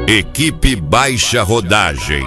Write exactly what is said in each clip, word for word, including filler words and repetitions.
Equipe Baixa Rodagem.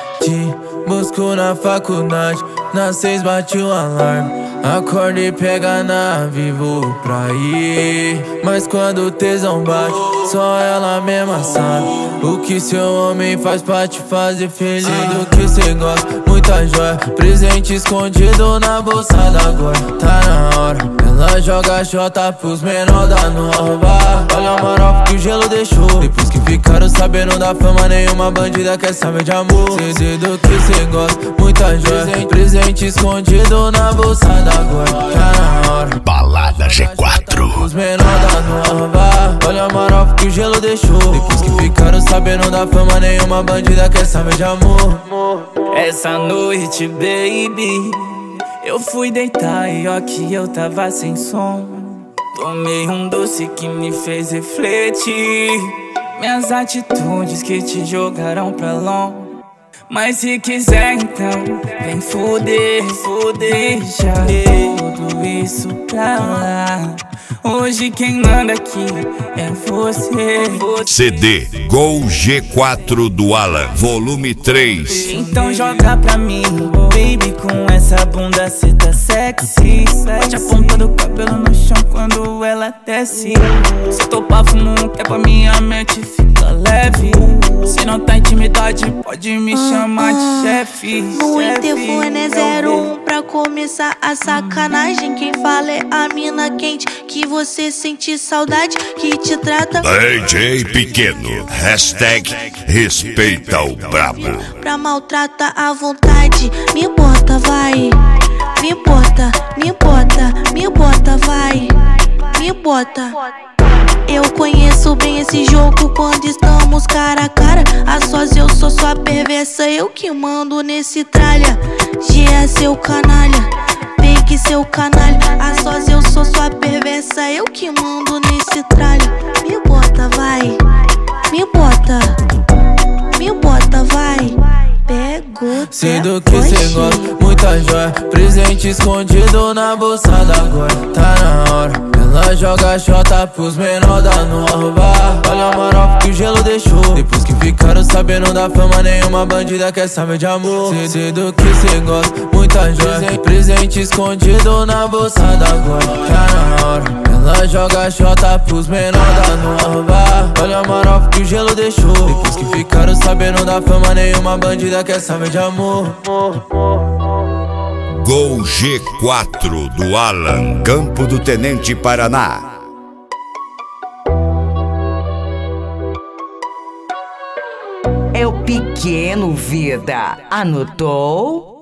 Te busco na faculdade, nas seis bate o alarme. Acorda e pega a nave, vou pra ir. Mas quando o tesão bate, só ela mesma sabe o que seu homem faz pra te fazer feliz. Do que cê gosta, muita joia, presente escondido na bolsa da agora. Tá na hora, ela joga jota pros menor da nova. Olha a marofa que o gelo deixou, depois que ficaram sabendo da fama, nenhuma bandida quer saber de amor. Cê do que cê gosta, muita joia, presente escondido na bolsa da agora. Tá na hora, Balada G quatro. os menor da nova. Olha a marofa que o gelo deixou, depois que ficaram sabendo da fama, nenhuma bandida quer saber de amor. Essa noite, baby, eu fui deitar e ó que eu tava sem som. Tomei um doce que me fez refletir, minhas atitudes que te jogaram pra longe. Mas se quiser então, vem fuder, fuder. Deixa tudo isso pra lá. Hoje quem manda aqui é você. C D Gol G quatro do Alan, volume três. Então joga pra mim, baby, com essa bunda cê tá sexy. Bate a ponta do cabelo no chão quando ela desce. Se topar fumo, que é pra minha mente fica leve. Se não tá intimidade, pode me chamar de chefe. No interfone é zero um pra começar a sacanagem. Quem fala é a mina quente, que você sente saudade, que te trata D J Pequeno, hashtag respeita o brabo. pra maltrata à vontade. Me bota, vai. Me bota, me bota, me bota, vai. Me bota. Eu conheço bem esse jogo quando estamos cara a cara. A sós eu sou sua perversa, eu que mando nesse tralha. G é seu canalha, fake seu canalha. A sós eu sou sua perversa, eu que mando nesse tralha. Me bota, vai. Me bota. Me bota, vai. Pegou, Sei do que cê gosta, muita joia, presente escondido na bolsa da agora. Tá na hora, ela joga jota pros menor da nova. Olha a marofa que o gelo deixou, depois que ficaram sabendo da fama, nenhuma bandida quer saber de amor. Sei do que cê gosta, muita joia, presente escondido na bolsa da agora. Tá na hora, ela joga jota pros menor da nova. Olha a marofa que o gelo deixou, depois que ficaram sabendo da fama, nenhuma bandida quer saber de amor. Gol G quatro do Alan, Campo do Tenente, Paraná. É o Pequeno Vida. Anotou?